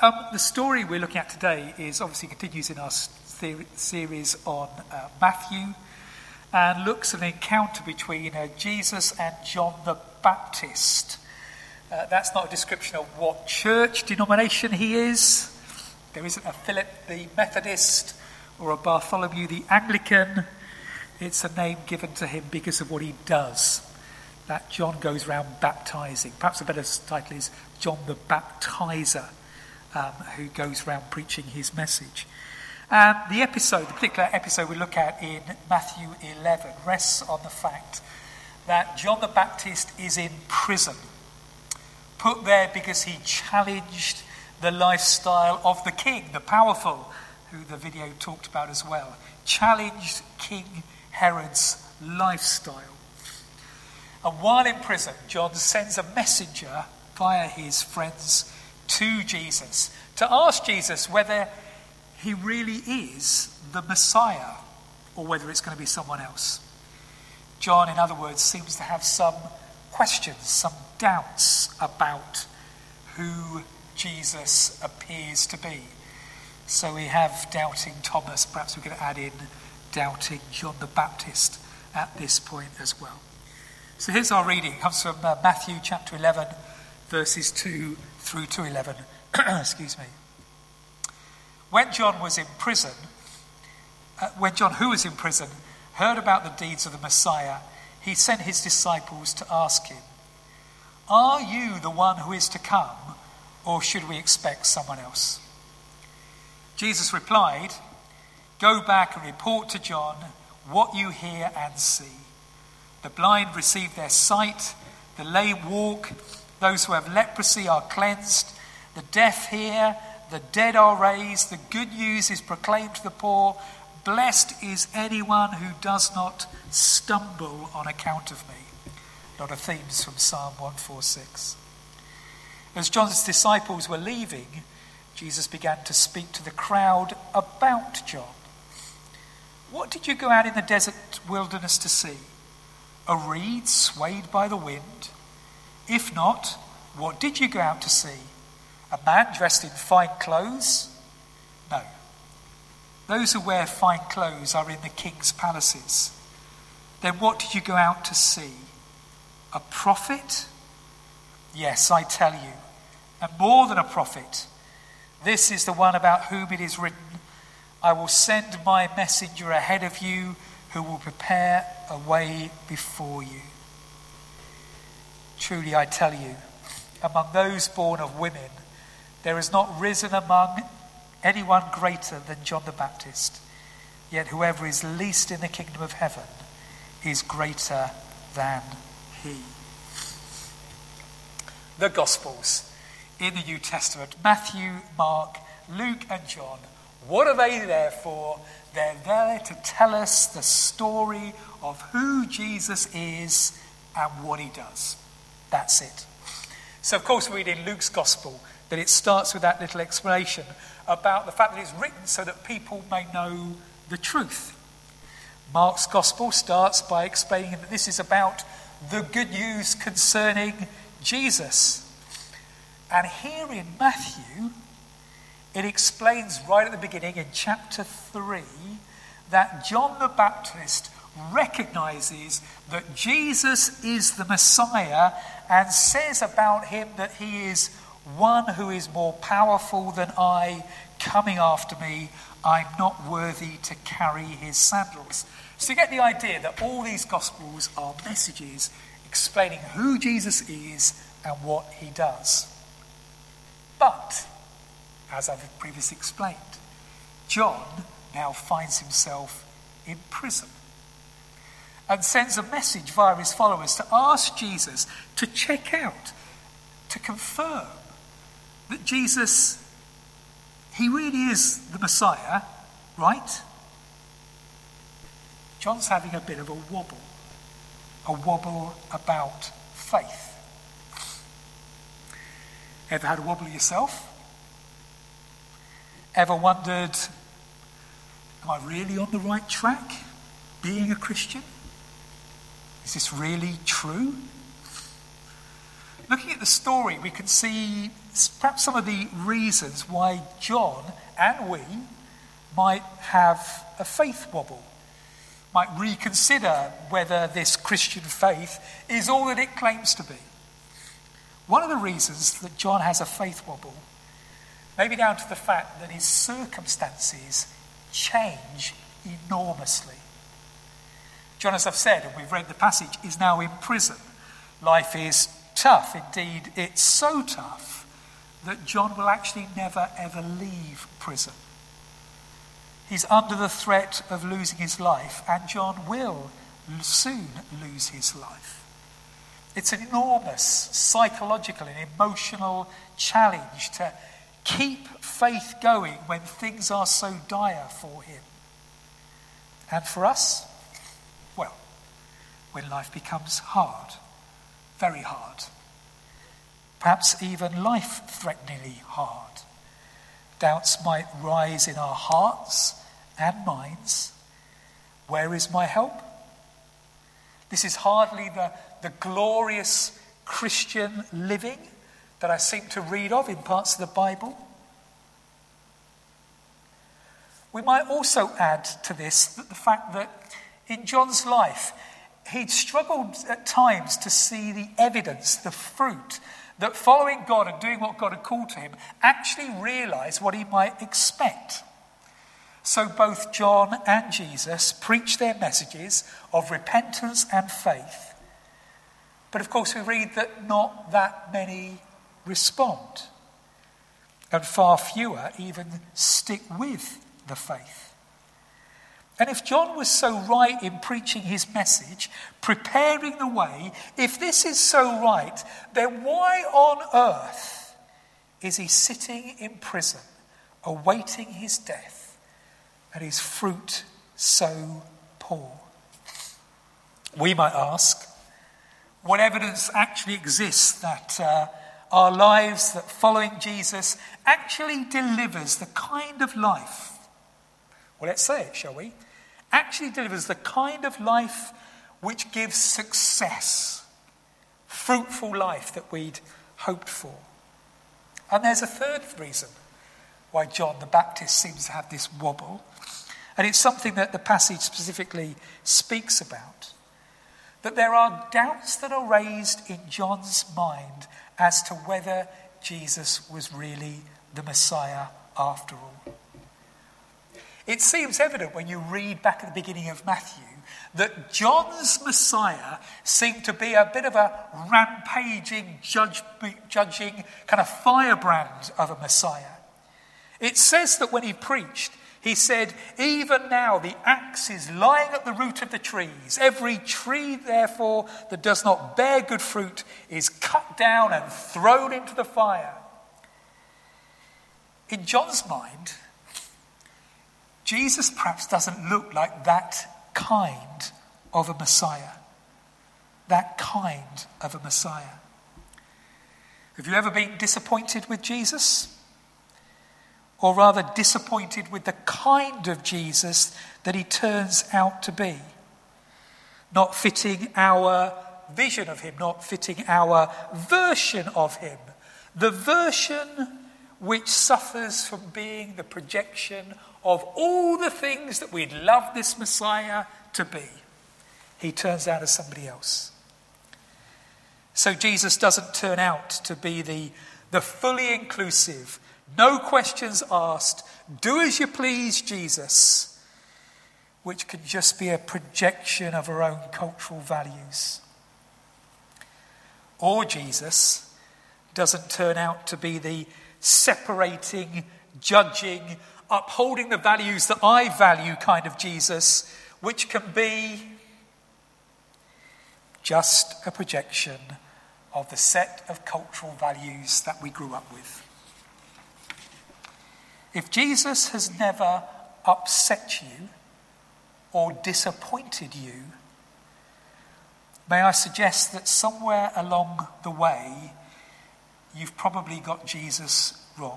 The story we're looking at today is obviously continues in our series on Matthew and looks at an encounter between Jesus and John the Baptist. That's not a description of what church denomination he is. There isn't a Philip the Methodist or a Bartholomew the Anglican. It's a name given to him because of what he does. That John goes around baptizing. Perhaps a better title is John the Baptizer, who goes around preaching his message. And the particular episode we look at in Matthew 11 rests on the fact that John the Baptist is in prison, put there because he challenged the lifestyle of the king, the powerful, who the video talked about as well, challenged King Herod's lifestyle. And while in prison, John sends a messenger via his friends to Jesus to ask Jesus whether he really is the Messiah or whether it's going to be someone else. John, in other words, seems to have some questions, some doubts about who Jesus appears to be. So we have doubting Thomas. Perhaps we could add in doubting John the Baptist at this point as well. So here's our reading. It comes from Matthew chapter 11, verses 2 through to 11. Excuse me. When John, who was in prison, heard about the deeds of the Messiah, he sent his disciples to ask him, "Are you the one who is to come, or should we expect someone else?" Jesus replied, "Go back and report to John what you hear and see. The blind receive their sight, the lame walk, those who have leprosy are cleansed, the deaf hear, the dead are raised, the good news is proclaimed to the poor. Blessed is anyone who does not stumble on account of me." A lot of themes from Psalm 146. As John's disciples were leaving, Jesus began to speak to the crowd about John. "What did you go out in the desert wilderness to see? A reed swayed by the wind? If not, what did you go out to see? A man dressed in fine clothes? No. Those who wear fine clothes are in the king's palaces. Then what did you go out to see? A prophet? Yes, I tell you, and more than a prophet. This is the one about whom it is written, 'I will send my messenger ahead of you who will prepare a way before you.' Truly I tell you, among those born of women, there has not risen among anyone greater than John the Baptist. Yet whoever is least in the kingdom of heaven is greater than he." The Gospels in the New Testament, Matthew, Mark, Luke and John. What are they there for? They're there to tell us the story of who Jesus is and what he does. That's it. So of course we read in Luke's Gospel that it starts with that little explanation about the fact that it's written so that people may know the truth. Mark's Gospel starts by explaining that this is about the good news concerning Jesus. And here in Matthew, it explains right at the beginning in chapter 3 that John the Baptist recognizes that Jesus is the Messiah and says about him that he is one who is more powerful than I, coming after me. I'm not worthy to carry his sandals. So you get the idea that all these Gospels are messages explaining who Jesus is and what he does. But, as I've previously explained, John now finds himself in prison and sends a message via his followers to ask Jesus to check out, to confirm that Jesus, he really is the Messiah, right? John's having a bit of a wobble about faith. Ever had a wobble yourself? Ever wondered, am I really on the right track being a Christian? Is this really true? looking at the story, we can see perhaps some of the reasons why John and we might have a faith wobble, might reconsider whether this Christian faith is all that it claims to be. One of the reasons that John has a faith wobble may be down to the fact that his circumstances change enormously. John, as I've said, and we've read the passage, is now in prison. Life is tough. Indeed, it's so tough that John will actually never ever leave prison. He's under the threat of losing his life, and John will soon lose his life. It's an enormous psychological and emotional challenge to keep faith going when things are so dire for him. And for us, well, when life becomes hard, very hard, perhaps even life-threateningly hard, doubts might rise in our hearts and minds. Where is my help? This is hardly the glorious Christian living that I seem to read of in parts of the Bible. We might also add to this the fact that in John's life, he'd struggled at times to see the evidence, the fruit, that following God and doing what God had called to him actually realised what he might expect. So both John and Jesus preached their messages of repentance and faith. But of course we read that not that many respond, and far fewer even stick with the faith. And if John was so right in preaching his message, preparing the way, if this is so right, then why on earth is he sitting in prison, awaiting his death, and his fruit so poor? We might ask, what evidence actually exists that our lives, that following Jesus actually delivers the kind of life, well, let's say it, shall we? Actually delivers the kind of life which gives success, fruitful life that we'd hoped for. And there's a third reason why John the Baptist seems to have this wobble, and it's something that the passage specifically speaks about. That there are doubts that are raised in John's mind as to whether Jesus was really the Messiah after all. It seems evident when you read back at the beginning of Matthew that John's Messiah seemed to be a bit of a rampaging, judging kind of firebrand of a Messiah. It says that when he preached, he said, "Even now the axe is lying at the root of the trees. Every tree, therefore, that does not bear good fruit is cut down and thrown into the fire." In John's mind, Jesus perhaps doesn't look like that kind of a Messiah. That kind of a Messiah. Have you ever been disappointed with Jesus? Or rather disappointed with the kind of Jesus that he turns out to be? Not fitting our vision of him, not fitting our version of him. The version which suffers from being the projection of all the things that we'd love this Messiah to be. He turns out as somebody else. So Jesus doesn't turn out to be the fully inclusive, no questions asked, do as you please Jesus, which can just be a projection of our own cultural values. Or Jesus doesn't turn out to be the separating, judging, upholding the values that I value kind of Jesus, which can be just a projection of the set of cultural values that we grew up with. If Jesus has never upset you or disappointed you, may I suggest that somewhere along the way you've probably got Jesus wrong,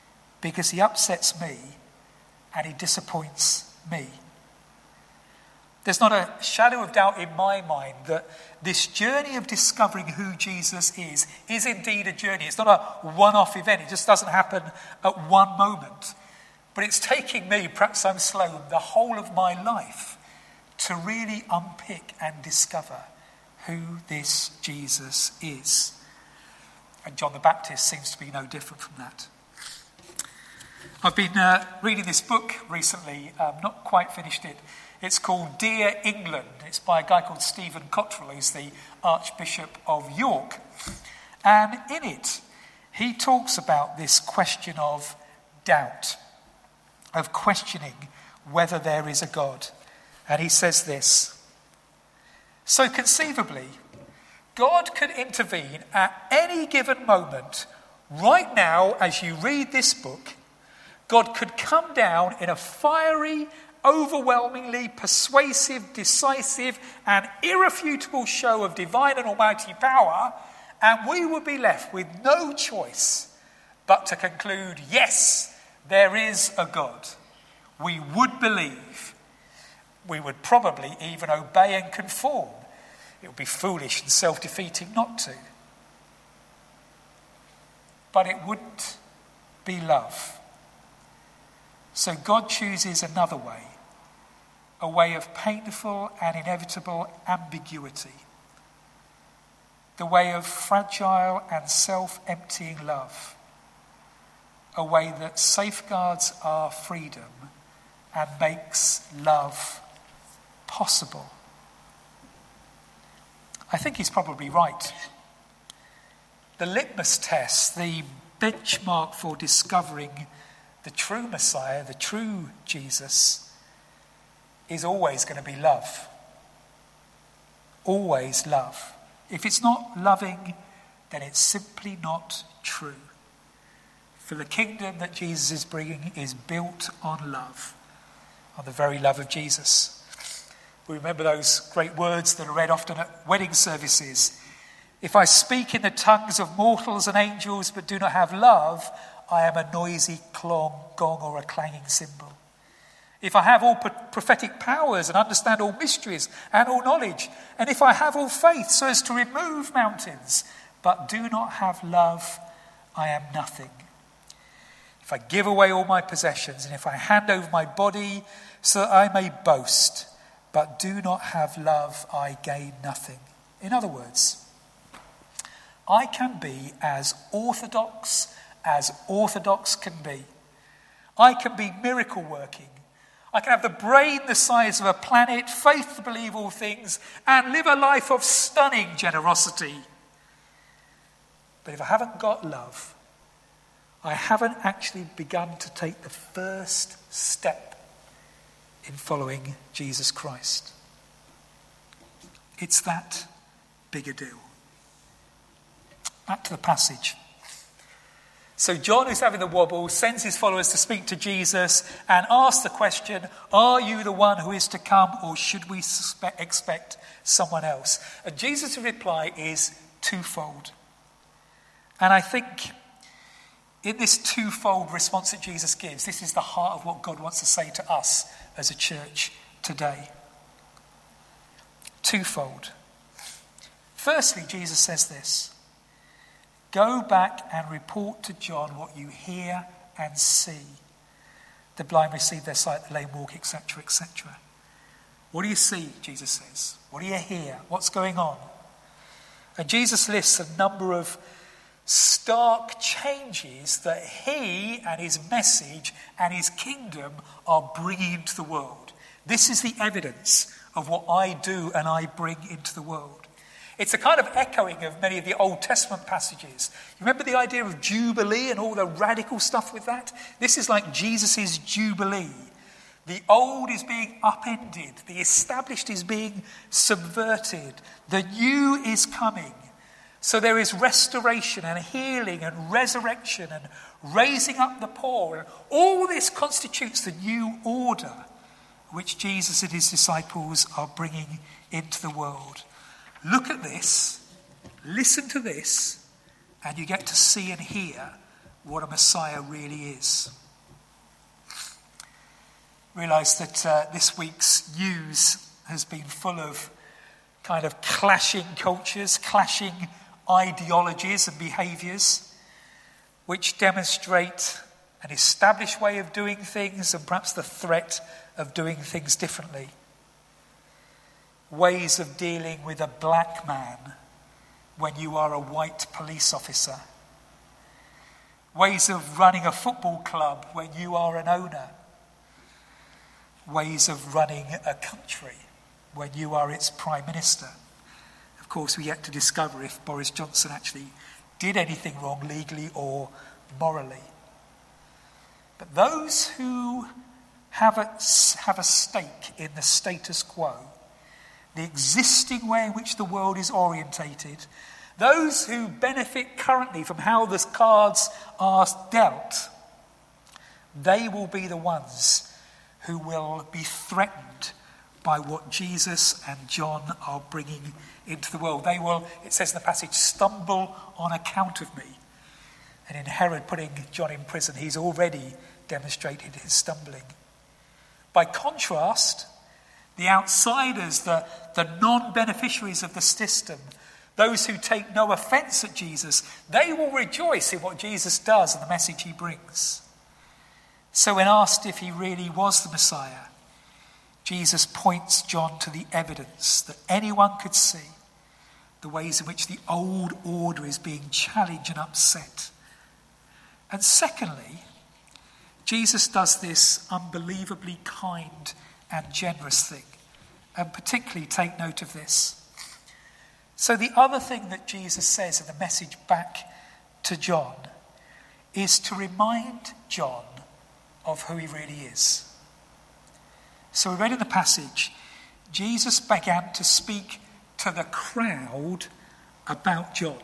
because he upsets me and he disappoints me. There's not a shadow of doubt in my mind that this journey of discovering who Jesus is indeed a journey. It's not a one-off event. It just doesn't happen at one moment. But it's taking me, perhaps I'm slow, the whole of my life to really unpick and discover who this Jesus is. And John the Baptist seems to be no different from that. I've been reading this book recently, not quite finished it. It's called Dear England. It's by a guy called Stephen Cottrell, who's the Archbishop of York. And in it, he talks about this question of doubt, of questioning whether there is a God. And he says this: so conceivably, God could intervene at any given moment. Right now, as you read this book, God could come down in a fiery, overwhelmingly persuasive, decisive, and irrefutable show of divine and almighty power, and we would be left with no choice but to conclude, yes, there is a God. We would believe. We would probably even obey and conform. It would be foolish and self-defeating not to. But it wouldn't be love. So God chooses another way, a way of painful and inevitable ambiguity, the way of fragile and self-emptying love, a way that safeguards our freedom and makes love possible. I think he's probably right. The litmus test, the benchmark for discovering the true Messiah, the true Jesus, is always going to be love. Always love. If it's not loving, then it's simply not true. For the kingdom that Jesus is bringing is built on love, on the very love of Jesus. We remember those great words that are read often at wedding services. If I speak in the tongues of mortals and angels but do not have love, I am a noisy gong or a clanging cymbal. If I have all prophetic powers and understand all mysteries and all knowledge, and if I have all faith so as to remove mountains, but do not have love, I am nothing. If I give away all my possessions, and if I hand over my body so that I may boast, but do not have love, I gain nothing. In other words, I can be as orthodox can be. I can be miracle working. I can have the brain the size of a planet, faith to believe all things, and live a life of stunning generosity. But if I haven't got love, I haven't actually begun to take the first step in following Jesus Christ. It's that big a deal. Back to the passage. So John, who's having the wobble, sends his followers to speak to Jesus and ask the question, are you the one who is to come, or should we expect someone else? And Jesus' reply is twofold. And I think in this twofold response that Jesus gives, this is the heart of what God wants to say to us as a church today. Twofold. Firstly, Jesus says this: go back and report to John what you hear and see. The blind receive their sight, the lame walk, etc., etc. What do you see, Jesus says? What do you hear? What's going on? And Jesus lists a number of stark changes that he and his message and his kingdom are bringing into the world. This is the evidence of what I do and I bring into the world. It's a kind of echoing of many of the Old Testament passages. You remember the idea of Jubilee and all the radical stuff with that? This is like Jesus' Jubilee. The old is being upended. The established is being subverted. The new is coming. So there is restoration and healing and resurrection and raising up the poor. And all this constitutes the new order which Jesus and his disciples are bringing into the world. Look at this, listen to this, and you get to see and hear what a Messiah really is. Realise that this week's news has been full of kind of clashing cultures, clashing ideologies and behaviours, which demonstrate an established way of doing things and perhaps the threat of doing things differently. Ways of dealing with a black man when you are a white police officer. Ways of running a football club when you are an owner. Ways of running a country when you are its prime minister. Of course, we yet to discover if Boris Johnson actually did anything wrong legally or morally. But those who have a stake in the status quo, the existing way in which the world is orientated, those who benefit currently from how the cards are dealt, they will be the ones who will be threatened by what Jesus and John are bringing into the world. They will, it says in the passage, stumble on account of me. And in Herod putting John in prison, he's already demonstrated his stumbling. By contrast, the outsiders, the non-beneficiaries of the system, those who take no offence at Jesus, they will rejoice in what Jesus does and the message he brings. So when asked if he really was the Messiah, Jesus points John to the evidence that anyone could see, the ways in which the old order is being challenged and upset. And secondly, Jesus does this unbelievably kind and generous thing. And particularly take note of this. So the other thing that Jesus says in the message back to John is to remind John of who he really is. So we read in the passage, Jesus began to speak to the crowd about John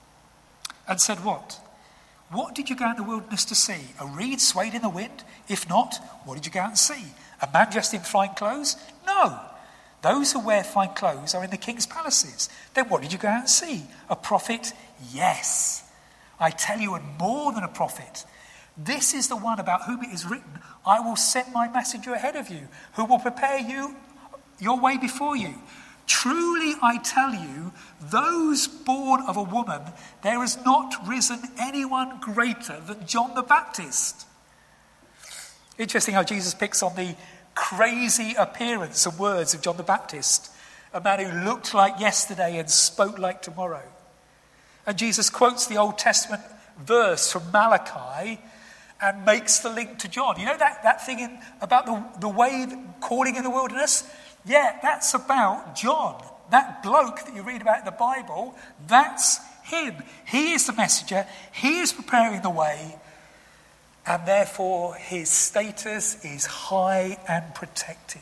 and said what? What did you go out in the wilderness to see? A reed swayed in the wind? If not, what did you go out and see? A man dressed in fine clothes? No. Those who wear fine clothes are in the king's palaces. Then what did you go out and see? A prophet? Yes. I tell you, and more than a prophet. This is the one about whom it is written, I will send my messenger ahead of you, who will prepare you your way before you. Truly I tell you, those born of a woman, there has not risen anyone greater than John the Baptist. Interesting how Jesus picks on the crazy appearance and words of John the Baptist, a man who looked like yesterday and spoke like tomorrow. And Jesus quotes the Old Testament verse from Malachi and makes the link to John. You know that thing about the way calling in the wilderness? Yeah, that's about John. That bloke that you read about in the Bible, that's him. He is the messenger. He is preparing the way. And therefore his status is high and protected.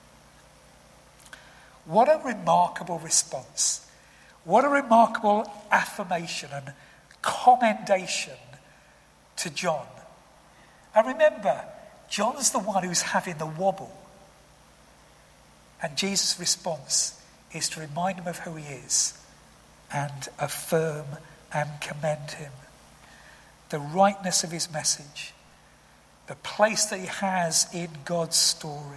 What a remarkable response. What a remarkable affirmation and commendation to John. And remember, John's the one who's having the wobble. And Jesus' response is to remind him of who he is and affirm and commend him. The rightness of his message, the place that he has in God's story.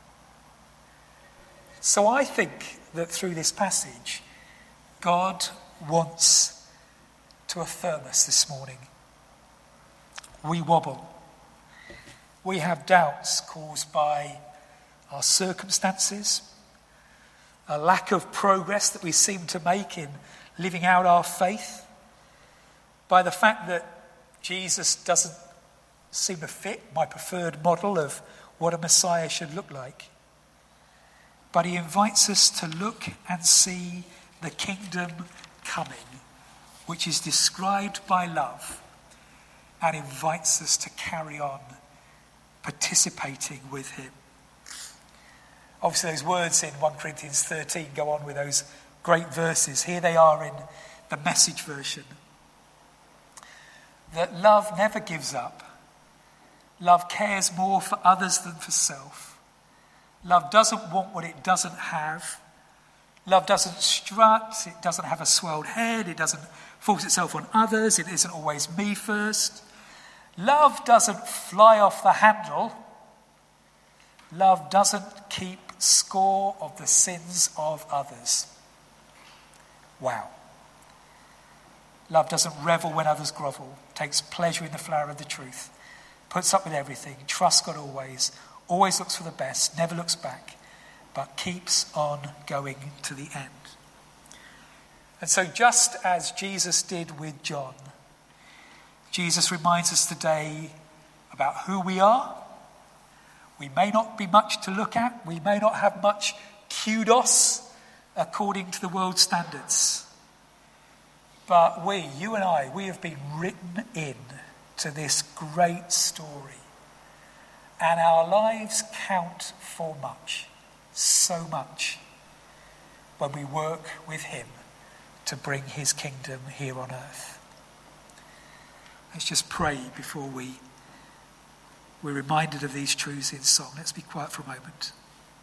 So I think that through this passage, God wants to affirm us this morning. We wobble. We have doubts caused by our circumstances, a lack of progress that we seem to make in living out our faith, by the fact that Jesus doesn't seem to fit my preferred model of what a Messiah should look like. But he invites us to look and see the kingdom coming, which is described by love, and invites us to carry on participating with him. Obviously those words in 1 Corinthians 13 go on with those great verses. Here they are in the Message version. That love never gives up. Love cares more for others than for self. Love doesn't want what it doesn't have. Love doesn't strut. It doesn't have a swelled head. It doesn't force itself on others. It isn't always me first. Love doesn't fly off the handle. Love doesn't keep score of the sins of others. Wow. Love doesn't revel when others grovel, takes pleasure in the flower of the truth, puts up with everything, trusts God always looks for the best, never looks back, but keeps on going to the end. And so just as Jesus did with John, Jesus reminds us today about who we are. We may not be much to look at. We may not have much kudos according to the world's standards. But you and I, we have been written in to this great story. And our lives count for much, so much, when we work with him to bring his kingdom here on earth. Let's just pray before we're reminded of these truths in song. Let's be quiet for a moment.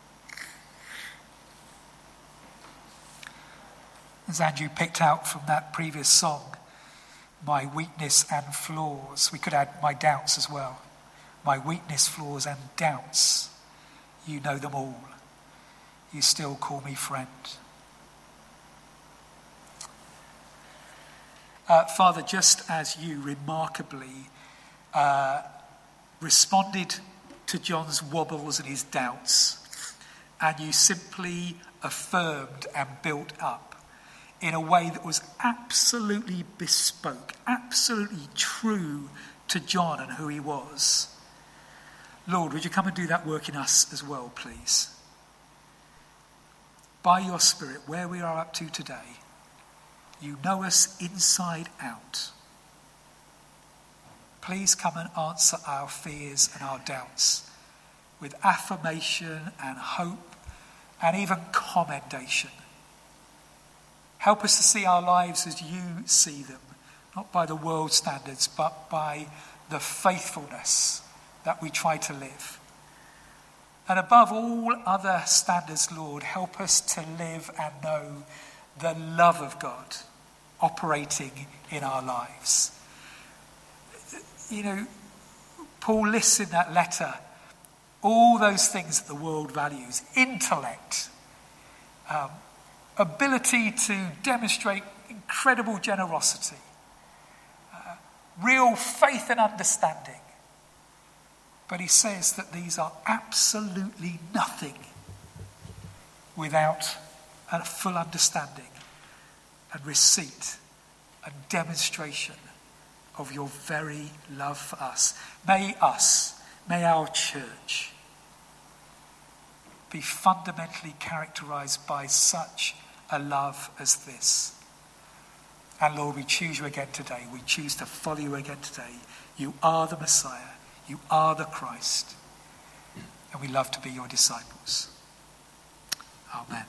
As Andrew picked out from that previous song, my weakness and flaws. We could add my doubts as well. My weakness, flaws and doubts. You know them all. You still call me friend. Father, just as you remarkably responded to John's wobbles and his doubts, and you simply affirmed and built up in a way that was absolutely bespoke, absolutely true to John and who he was. Lord, would you come and do that work in us as well, please? By your Spirit, where we are up to today, you know us inside out. Please come and answer our fears and our doubts with affirmation and hope and even commendation. Help us to see our lives as you see them, not by the world's standards, but by the faithfulness that we try to live. And above all other standards, Lord, help us to live and know the love of God operating in our lives. You know, Paul lists in that letter all those things that the world values: intellect, ability to demonstrate incredible generosity, real faith and understanding. But he says that these are absolutely nothing without a full understanding and receipt and demonstration of your very love for us. May our church be fundamentally characterized by such a love as this. And Lord, we choose you again today. We choose to follow you again today. You are the Messiah. You are the Christ. And we love to be your disciples. Amen.